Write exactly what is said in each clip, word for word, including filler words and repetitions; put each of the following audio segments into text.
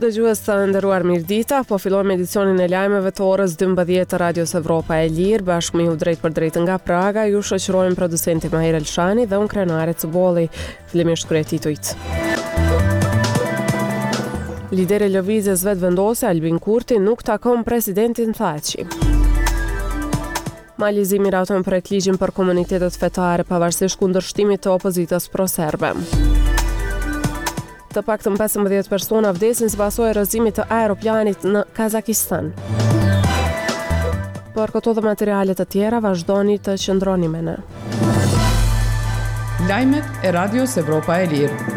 dëgjues të nderuar, mirëdita, po fillojmë edicionin e lajmeve të orës dymbëdhjetë të Radios Evropa e Lirë, bashkë me ju drejt për drejt nga Praga, ju shoqërojmë producenti Mahir Elshani dhe unë krenare Cubolli. Fillimisht kryetitujt. Lideri i lëvizjes vetëvendose Albin Kurti nuk takon presidentin Thaçi. Mali Zi miraton projekt ligjin për komunitetet fetare pavarësisht kundërshtimit të opozitës pro-serbe. Të paktën pesëmbëdhjetë persona vdesin si pasojë e rrëzimit të aeroplanit në Kazakistan. Për këto dhe materiale të tjera vazhdoni të qëndroni me ne. Lajmet e Radios Evropa e Lirë.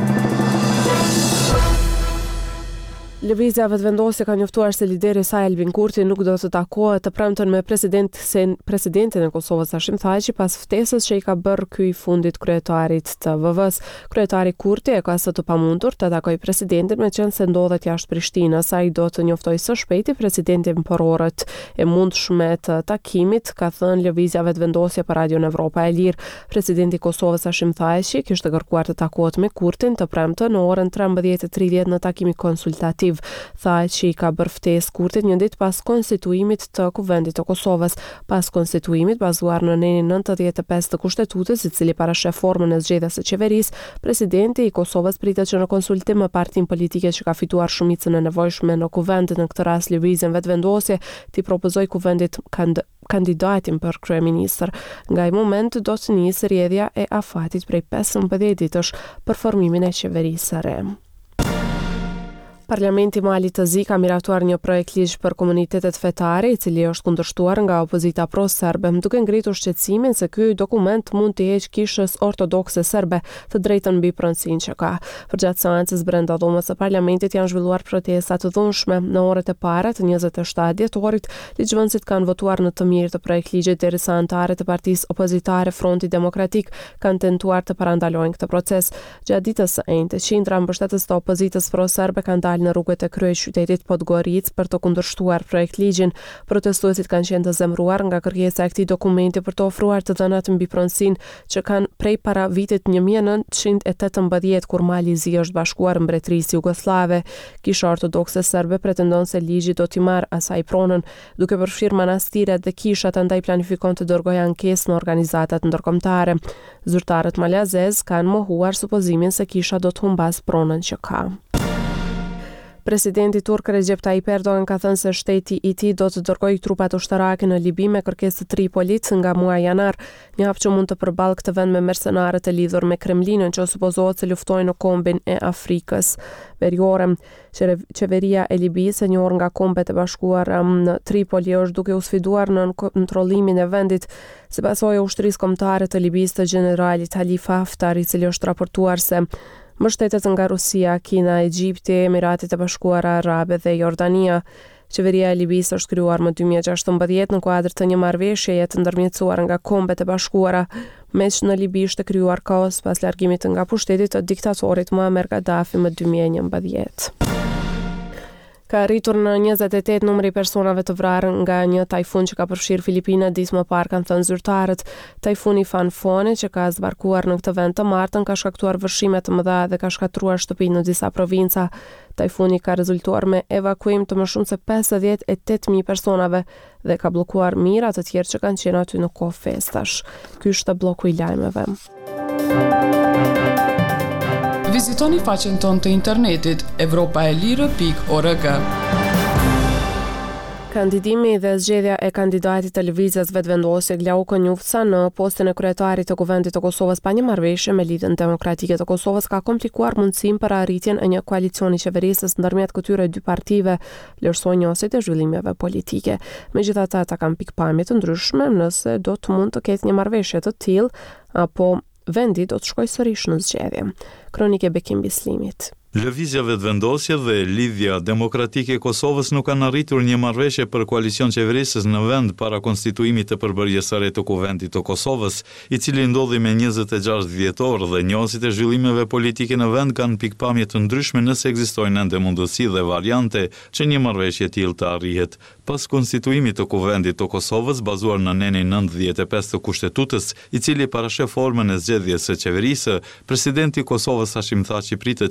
Lëvizja vetëvendosje ka njoftuar se lideri i saj Albin Kurti nuk do të takohet të premten me president, sen, presidentin e Kosovës Hashim Thaçi pas ftesës që i ka bërë ky i fundit kryetarit të V V-s. Kryetari Kurti e ka së të pamundur të takoj presidentin me qenë se ndodhet jashtë Prishtinës. Ai do të njoftojë së shpejti presidentin për orët e mundshme të takimit, ka thënë lëvizja vetëvendosje për Radion Evropa e Lirë. Presidenti i Kosovës Hashim Thaçi kishte kërkuar të takohet me Kurtin të premten në orën trembëdhjetë e tridhjetë në takimin konsultativ. Thaçi ka bërë ftesë Kurtit një ditë pas konstituimit të Kuvendit të Kosovës. Pas konstituimit bazuar në nenin nëntëdhjetë e pesë të Kushtetutës, i cili parashef formën e zgjedhjes së qeverisë, presidenti i Kosovës pritet që në konsultim me partinë politike që ka fituar shumicën e nevojshme në Kuvend, në këtë rast lëvizjen vetëvendosje, t'i propozoi Kuvendit kand kandidatin për kryeministër. Nga ai moment do të nisë rrjedhja e afatit prej pesëmbëdhjetë ditësh për formimin e qeverisë së re. Parlamenti i Malit të Zi ka miratuar një projekt ligj për komunitetet fetare, i cili është kundërshtuar nga opozita pro-serbe, duke ngritur shqetësimin se ky dokument mund të heqë kishës ortodokse serbe të drejtën mbi pronësinë që ka. Përgjatë seancës brenda dhomës së parlamentit janë zhvilluar protesta të dhunshme. Në orët e para të njëzet e shtatë dhjetorit, ligjvënësit kanë votuar në të mirë të projekt ligjit, derisa anëtarët e partisë opozitare Fronti Demokratik kanë tentuar të parandalojnë këtë proces. Gjatë ditës së enjte, qindra mbështetës të opozitës pro-serbe kanë dalë në rrugët e kryeqytetit Podgoric për të kundërshtuar projekt ligjin. Protestuesit kanë qenë të zemruar nga kërkesa e këtij dokumenti për të ofruar të dhënat mbi pronësinë që kanë prej para vitit një mijë e nëntëqind e tetëmbëdhjetë kur Mali i Zi është bashkuar mbretërisë jugoslave. Kisha ortodokse serbe pretendon se ligji do t'i marrë asaj pronën, duke përfshirë manastiret dhe kishat, andaj planifikon të dërgojë ankesë në organizatat ndërkombëtare. Zyrtarët malazez kanë mohuar supozimin se kisha do të humbas pronën që ka. Presidenti turk Recep Tayyip Erdogan ka thënë se shteti i tij do të dërgojë trupat ushtarake në Libi me kërkesë të Tripolit nga muaji janar, një hap që mund të përballë këtë vend me mercenarët e lidhur me Kremlinën që supozohet se luftojnë në kombin e Afrikës Veriore. Qeveria e Libisë, e njohur nga Kombet e Bashkuara në Tripoli, është duke u sfiduar në kontrollimin e vendit si pasojë e ushtrisë kombëtare të Libisë të generalit Khalifa Haftar, i cili është raportuar se mbështetet nga Rusia, Kina, Egjipti, Emiratet e Bashkuara Arabe dhe Jordania. Qeveria e Libisë është krijuar më dy mijë e gjashtëmbëdhjetë në kuadër të një marrëveshjeje të ndërmjetësuar nga Kombet e Bashkuara, meq në Libi ishte krijuar kaos pas largimit nga pushteti të diktatorit Muammar Gaddafi më dy mijë e njëmbëdhjetë. Ka rritur në njëzet e tetë numri i personave të vrarë nga një tajfun që ka përfshirë Filipinat ditë më parë, kanë thënë zyrtarët. Tajfuni Fanfone, që ka zbarkuar në këtë vend të martën, ka shkaktuar vërshime të mëdha dhe ka shkatruar shtëpi në disa provinca. Tajfuni ka rezultuar me evakuim të më shumë se pesëdhjetë e tetë mijë personave dhe ka bllokuar mijëra të tjerë që kanë qenë aty në kohë festash. Ky është bloku i lajmeve. Vizitoni faqen tonë të internetit evropaelire pikë org. Kandidimi dhe zgjedhja e kandidatit të lëvizjes vetëvendosje Glauko Njufca në postën e kryetarit të Kuvendit të Kosovës pa një marrëveshje me Lidhjen Demokratike të Kosovës ka komplikuar mundësinë për arritjen e një koalicioni qeverisës ndërmjet këtyre dy partive, vlerësoi njësit e zhvillimeve politike. Megjithatë, ata kanë pikpamje të ndryshme nëse do të mund të ketë një marrëveshje të tillë apo vendi do të shkojë sërish në zgjedhje. Kronike Bekim Bislimit. Lëvizja vetëvendosje dhe Lidhja Demokratike e Kosovës nuk kanë arritur një marrëveshje për koalicion qeverisës në vend para konstituimit të përbërjes së re të Kuvendit të Kosovës, i cili ndodhi me njëzet e gjashtë dhjetor, dhe njohësit e zhvillimeve politike në vend kanë pikpamje të ndryshme nëse ekzistojnë ende mundësi dhe variante që një marrëveshje e tillë të arrihet. Pas konstituimit të Kuvendit të Kosovës, bazuar në nenin nëntëdhjetë e pesë të Kushtetutës, i cili parashef formën e zgjedhjes së qeverisë, presidenti i Kosovës Hashim Thaçi pritet që në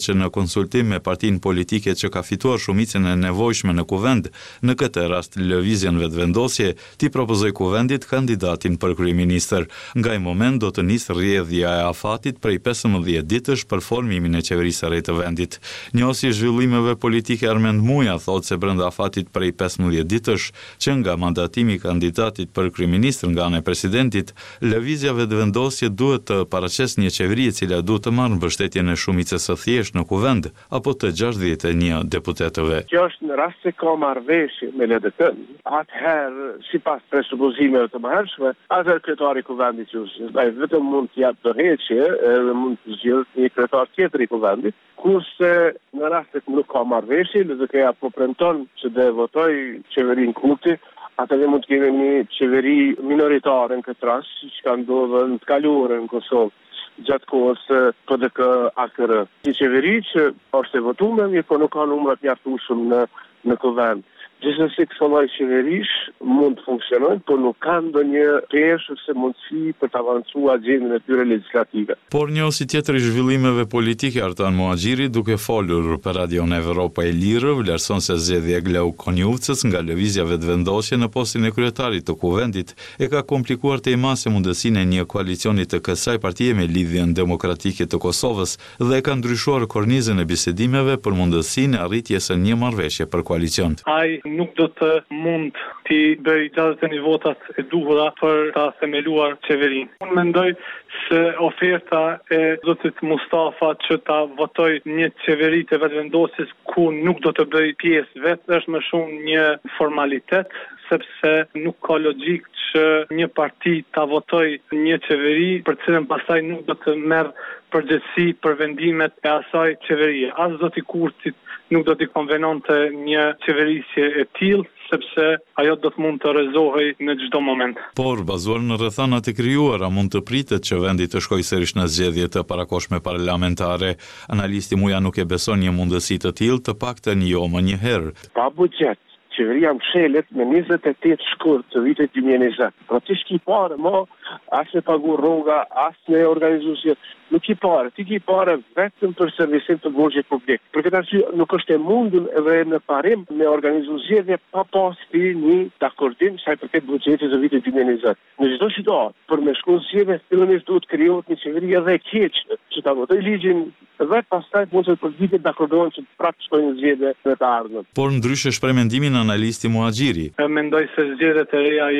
konsultim me partinë politike që ka fituar shumicën e nevojshme në kuvend, në këtë rast lëvizjen vetëvendosje, ti propozoi kuvendit kandidatin për kryeministër. Nga ai moment do të nisë rrjedhja e afatit prej pesëmbëdhjetë ditësh për formimin e qeverisë së re të vendit. Njësi zhvillimeve politike Armend Muja thotë se brenda afatit prej pesëmbëdhjetë ditësh që nga mandatimi i kandidatit për kryeministër nga ana e presidentit, lëvizja vetëvendosje duhet të paraqesë një qeveri e cila duhet të marrë mbështetjen e shumicës së thjeshtë në kuvend apo të gjashtëdhjetë e një deputetëve. Kjo është në rast se ka marrëveshje me L D K-n, atëherë sipas presupozimeve të mëhershme, atëherë kryetari i kuvendit që ai vetëm mund të jap dorëheqje, edhe mund të zgjidhë një kryetar tjetër i kuvendit, kurse në rast se nuk ka marrëveshje, L D K-ja po premton që do votoj qeverinë Kurti, atëherë mund të kemi një qeveri minoritare në këtë rast, që ka ndodhur në të kaluarën në Kosovë gjatë kohës P D K-A K R. Një qeveri që është e votuar, mirë po nuk ka numra të mjaftueshëm në në kuvend. Gjithsesi këto lloj qeverish mund të funksionojnë, por nuk kanë ndonjë peshë ose mundësi për të avancuar agjendën e tyre legislative. Por njësi tjetër i zhvillimeve politike, Artan Muhaxhiri, duke folur për Radion Evropa e Lirë, vlerëson se zgjedhja e Glau Konjuvcës nga lëvizja vetëvendosje në postin e kryetarit të kuvendit e ka komplikuar të imase mundësinë e një koalicioni të kësaj partie me Lidhjen Demokratike të Kosovës dhe e ka ndryshuar kornizën e bisedimeve për mundësinë e arritjes së një marrëveshje për koalicion. Ai nuk do të mund të bëj gjasht e një votat e duhura për ta themeluar qeverinë. Unë mendoj se oferta e zotit Mustafa që ta votoj një qeveri të vetëvendosjes ku nuk do të bëj pjesë vetë është më shumë një formalitet, sepse nuk ka logjik që një parti ta votoj një qeveri për cilën pastaj nuk do të merr përgjegjësi për vendimet e asaj qeverie. As zoti Kurtit nuk do t'i konvenonte një qeverisje e tillë, sepse ajo do të mund të rrezohej në çdo moment. Por, bazuar në rrethanat e krijuara, mund të pritet që vendi të shkojë sërish në zgjedhje të parakohshme parlamentare. Analisti Muja nuk e beson një mundësi të tillë, të paktën jo më një herë. Pa buxhet, qeveria mshelet me njëzet e tetë shkurt të vitit dy mijë e njëzet. Pra ti s'ki pare, mo, as me pagu rroga, as me organizuar, nuk i pare. Ti ki pare vetëm për servisim të borxhit publik. Për këtë arsye nuk është e mundur edhe në parim me organizuar zgjedhje pa pasti një dakordim sa i përket buxhetit të vitit dy mijë e njëzet. Në çdo situatë, për me shkuar zgjedhje, fillimisht duhet krijohet një qeveri edhe e keq që ta votoj ligjin dhe pastaj mund të përgjigjet dakordohen që prapë shkojnë në zgjedhje në të ardhmen. Por ndryshe shpreh mendimin analisti Muhaxhiri. Mendoj se zgjedhjet e reja